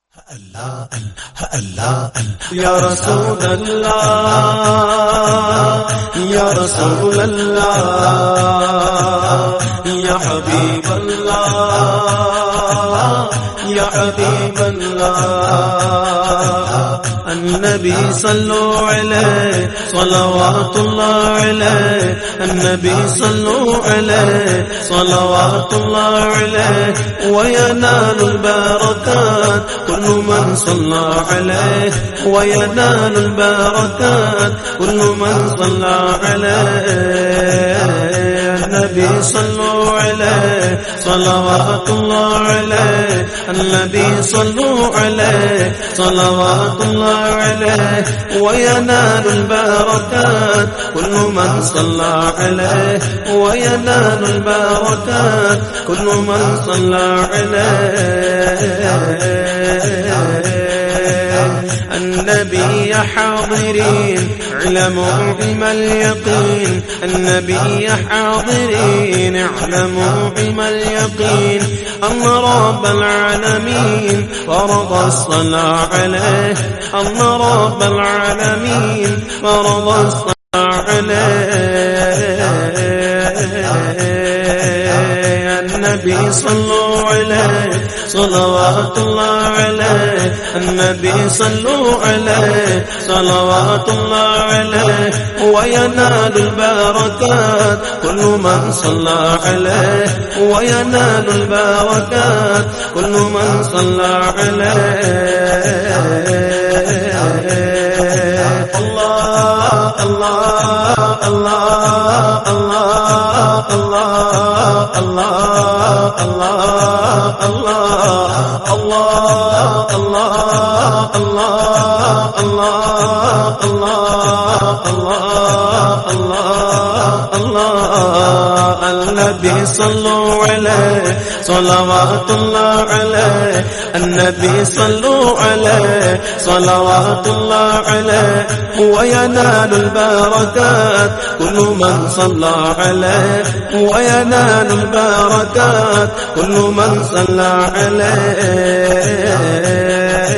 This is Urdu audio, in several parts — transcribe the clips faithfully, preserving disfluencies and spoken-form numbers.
اللہ اللہ یا رسول اللہ یا رسول اللہ یا حبیب اللہ یا حبیب اللہ النبی صلو علیہ صلوات اللہ علیہ النبی صلو علیہ صلوات اللہ علیہ وینال البرکات كل من صلى عليه وينال البركات كل من صلى عليه النبي صلوا عليه صلوات الله عليه النبي صلوا عليه صلوات الله عليه وينال البركات كل من صلى عليه وينال البركات كل من صلى عليه النبي يا حاضرين اعلموا علم اليقين النبي يا حاضرين اعلموا علم اليقين أن رب العالمين فرض الصلاة عليه أن رب العالمين فرض الصلاة عليه النبي صلوا عليه صلوات الله عليه النبي صلوا عليه صلوات الله عليه وينال البركات كل من صلى عليه وينال البركات كل من صلى عليه الله الله الله الله الله الله الله الله الله الله الله الله الله النبي صلوا عليه صلوات الله عليه النبي صلوا عليه صلوات الله عليه وينال البركات كل من صلى عليه وينال البركات كل من صلى عليه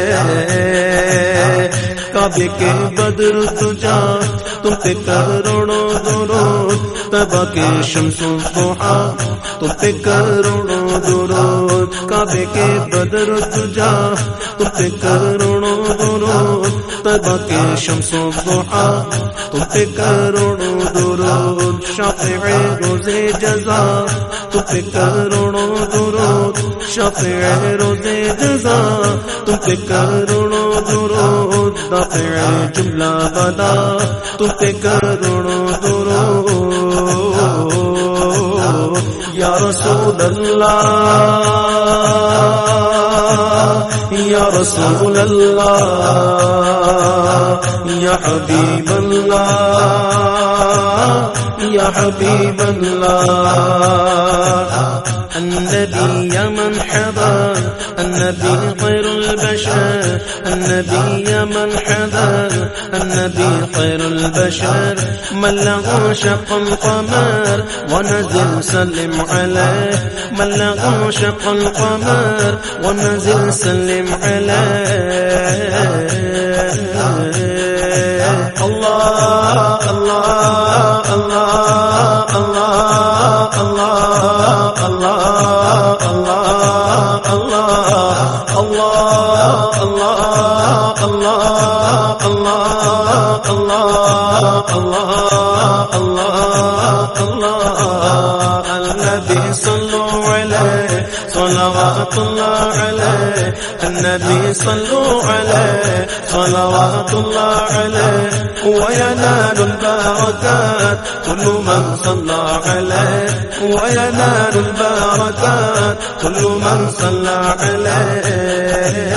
کعبے کے بدر تجا تم پہ کروڑوں درود تبا کے شمس و ضحا تم پہ کروڑوں درود کعبے کے بدر تجا تم پہ کروڑوں درود تبا کے شمس و ضحا تم پہ کروڑوں درود شافع روز جزا تم پہ کروڑوں درود شافع روز جزا تم پہ کروڑوں درود دافع جملہ بلا تم پہ کروڑوں درود یا رسول اللہ یا رسول اللہ یا حبیب اللہ یا حبیب اللہ النبي يا من حضر النبي خير البشر النبي يا من حضر النبي خير البشر من له شق القمر ونزل سلم عليه من له شق القمر ونزل سلم عليه الله الله الله الله الله الله النبي صلوا عليه صلوات الله عليه النبي صلوا عليه صلوات الله عليه وينال البركات كل من صلى عليه وينال البركات كل من صلى عليه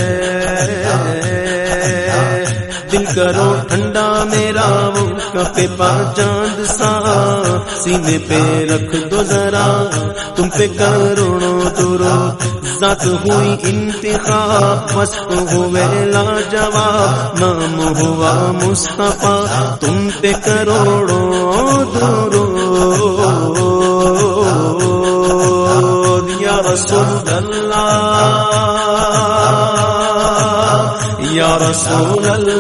دل کرو ٹھنڈا میرا وہ کپے پا چاند سا سینے پہ رکھ دو ذرا تم پہ کروڑوں درود ذات ہوئی انتخاب مست ہوئے لاجواب نام ہوا مصطفیٰ تم پہ کروڑوں درود یا رسول اللہ یا رسول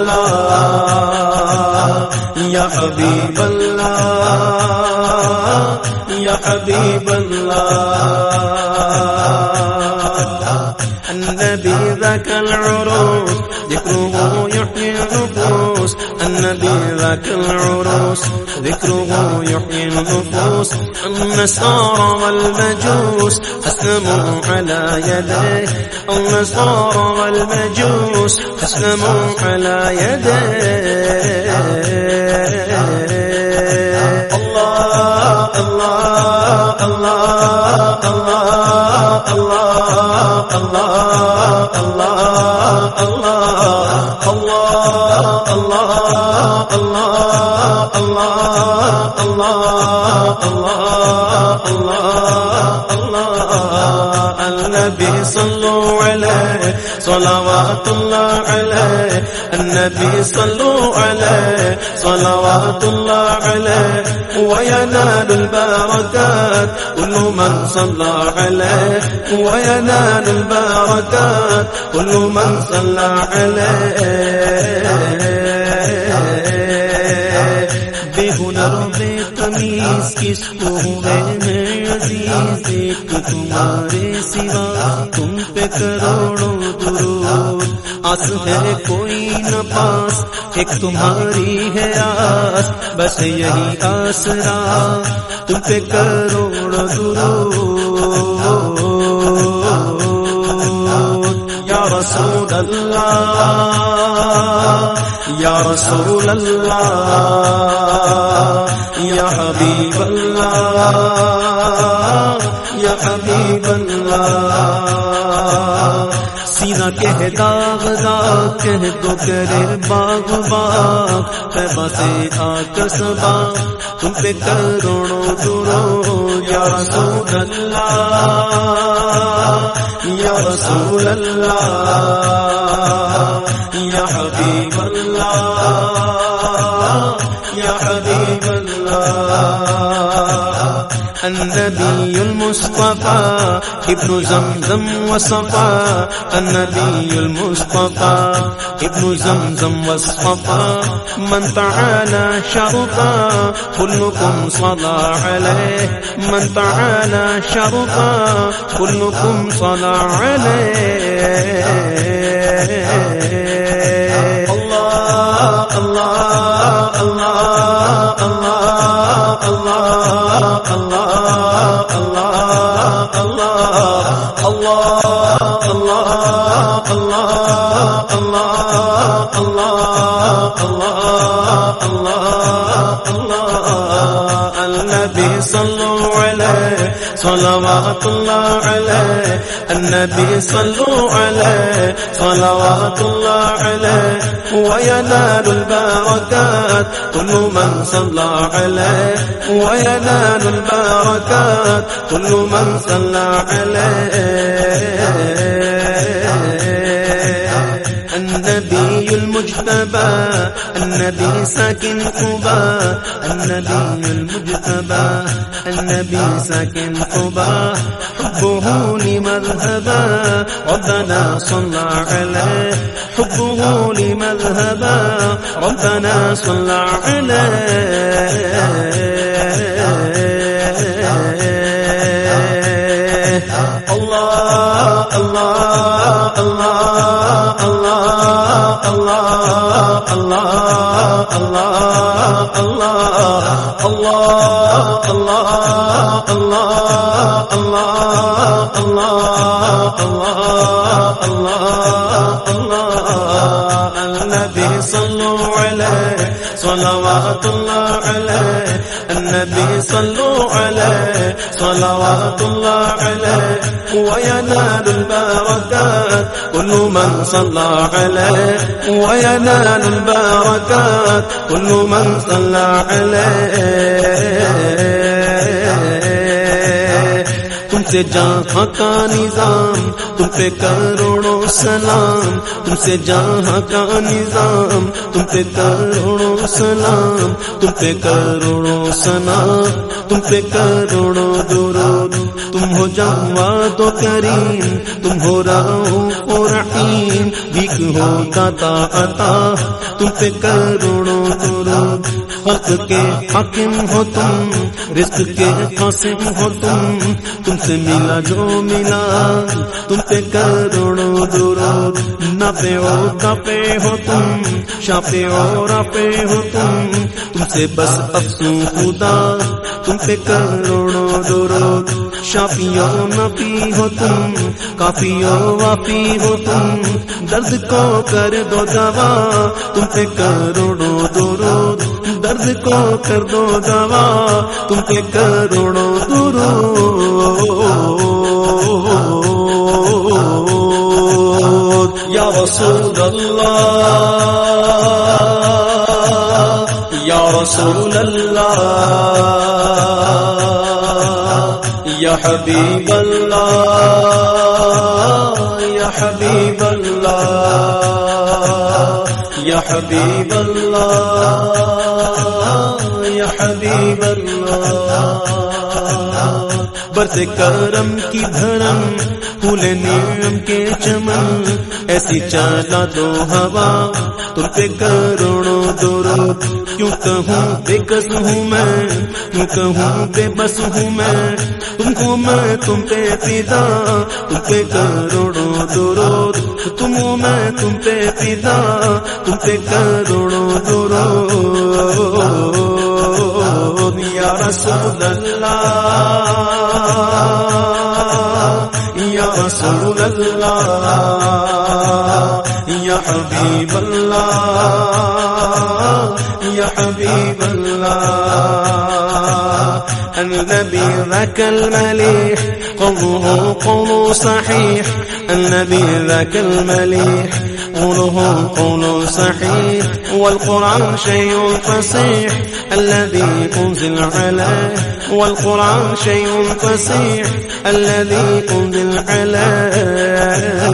اللہ یا حبیب اللہ یا حبیب اللہ النبی ذاک العروس ذکرہ یحیی النفوس النبی ذاک العروس ذکرہ یحیی النفوس النصارى والمجوس اسلموا على يديه النصارى والمجوس اسلموا على يديه الله الله الله الله الله الله الله الله الله الله الله الله الله النبي صلوا عليه صلوات الله عليه النبي صلوا عليه صلوات الله عليه وينال البركات كل من صلى عليه وينال البركات كل من صلى عليه بے ہنر بے تمیز کس کو ہوئے میں عزیز ایک تمہارے سوا تم پہ کروڑوں درود آس ہے کوئی نہ پاس ایک تمہاری ہے آس بس یہی آسرا تم پہ کروڑوں درود یا رسول اللہ یا رسول اللہ یا حبیب اللہ یا حبیب اللہ سینہ کہہ داغ داغ کہہ تو کرے باغ باغ طیبہ سے آکر سبا تم پہ کروڑوں درود یا رسول اللہ یا رسول اللہ یا حبیب اللہ یا حبیب اللہ النبي المصطفى ابن زمزم وصفا النبي المصطفى ابن زمزم وصفا من تعالى شرفا كلكم صلى عليه من تعالى شرفا كلكم صلى عليه الله الله الله الله الله الله الله الله الله الله الله الله الله الله النبي صلوا عليه صلوات الله عليه النبي صلوا عليه صلوات الله عليه وينال البركات كل من صلى عليه وينال البركات كل من صلى عليه النبي المجتبى النبي ساكن قباء النبي المجتبى النبي ساكن قباء حبه لمذهبا ربنا صلى عليه حبه لمذهبا ربنا صلى عليه الله الله الله الله الله الله الله الله الله الله الله الله الله الله الله النبي صلوا عليه صلوات الله عليه النبي صلوا عليه صلوات الله عليه وينال البركات كل من صلى عليه وينال البركات كل من صلى عليه تم سے جہاں کا نظام تم پہ کروڑوں سلام تم سے جہاں کا نظام تم پہ کروڑوں سلام تم پہ کروڑوں سلام تم پہ کروڑوں درود تم ہو جواد و کریم تم ہو رؤوف و رحیم بھیک ہو داتا عطا تم پہ کروڑوں درود خلق کے حاکم ہو تم رزق کے قاسم ہو تم تم سے ملا جو ملا تم پہ کروڑوں درود نافع و دافع ہو تم شافع و رافع ہو تم تم سے بس افسوں خدا تم پہ کروڑوں درود شافی و نفی ہو تم کافی و وافی ہو تم درد کو کر دو دوا تم پہ کروڑوں درود درد کو کر دو دوا تم پہ کروڑوں درود یا رسول اللہ یا رسول اللہ یا حبیب اللہ یا حبیب اللہ یا حبیب اللہ یا حبیب اللہ برس کرم کی دھرم پھول نیم کے چمن ایسی چالا دو ہوا تم پہ کروڑوں درود کیوں کہوں بے کس ہوں میں کیوں کہوں بے بس ہوں میں تم کو میں تم پہ فدا تم پہ کروڑوں درود تم ہوں میں تم پہ فدا تم پہ کروڑوں درود یا رسول اللہ یا رسول اللہ یا حبیب اللہ یا حبیب اللہ النبي ذاك المليح قوله قول صحيح النبي ذاك المليح قوله قول صحيح والقرآن شيء فصيح الذي أنزل عليه والقرآن شيء فصيح الذي أنزل عليه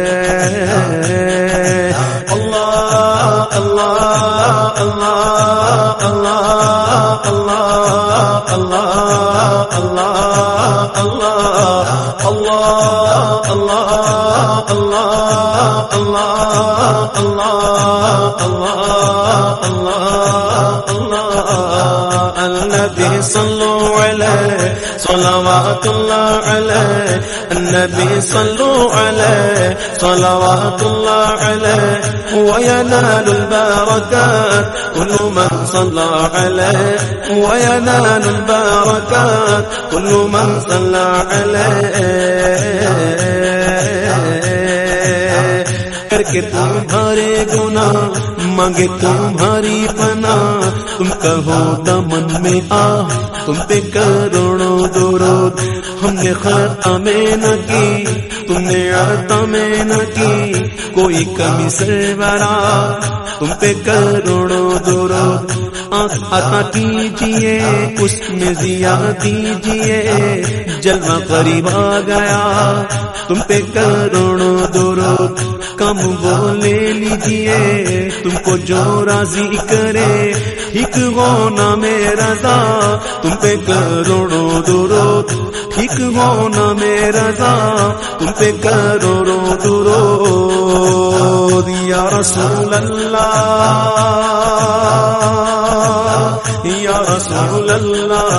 الله الله الله الله الله الله الله الله الله الله الله الله الله الله الله النبي صلوا عليه صلوات الله عليه النبي صلوا عليه صلوات الله عليه وينال البركات كل من صلى عليه وينال البركات كل من صلى عليه کر کے تمہارے گناہ مانگے تمہاری پناہ تم کہو دامن میں آ تم پہ کروڑوں درود ہم نے خطا میں نہ کی تم نے عطا میں نہ کی کوئی کمی سرورا تم پہ کروڑوں درود عطا کیجئے اس میں ضیا دیجئے جلوہ قریب آ گیا تم پہ کروڑوں درود کم وہ لے لیجئے تم کو جو راضی کرے ٹھیک ہونا میرا رضا تم پہ کروڑوں درود ٹھیک ہونا میرا رضا تم پہ کروڑوں درود یا رسول اللہ یا رسول اللہ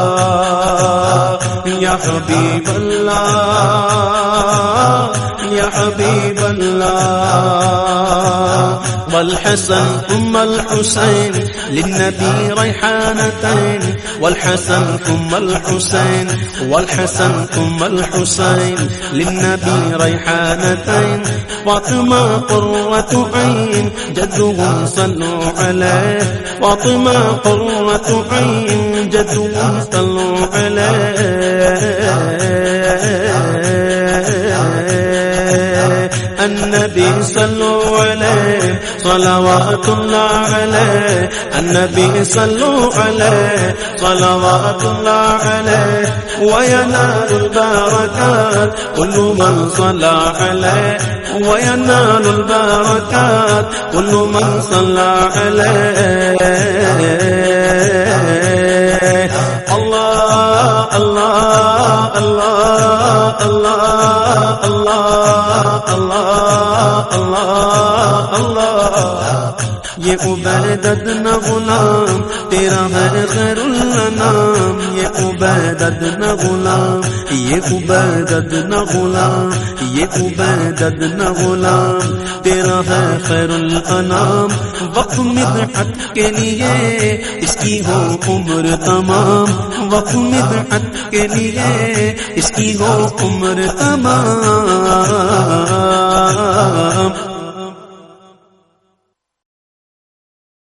یا حبیب اللہ یا حبیب اللہ والحسن ثم الحسين للنبي ريحانتين والحسن ثم الحسين والحسن ثم الحسين للنبي ريحانتين فاطمة قرة عين جدهم صلوا عليه فاطمة قرة عين جدهم صلوا عليه النبي صلوا عليه صلوات الله عليه النبي صلوا عليه صلوات الله عليه وينال البركات كل من صلى عليه وينال البركات كل من صلى عليه الله الله الله الله الله الله اللہ اللہ یہ عبیدت نہ غلام تیرا ہے خیر الانام یہ عبیدت نہ غلام یہ عبیدت نہ غلام یہ عبیدت نہ غلام تیرا ہے خیر الانام وقت مدحت کے لیے اس کی ہو عمر تمام وقت مدحت کے لیے اس کی ہو عمر تمام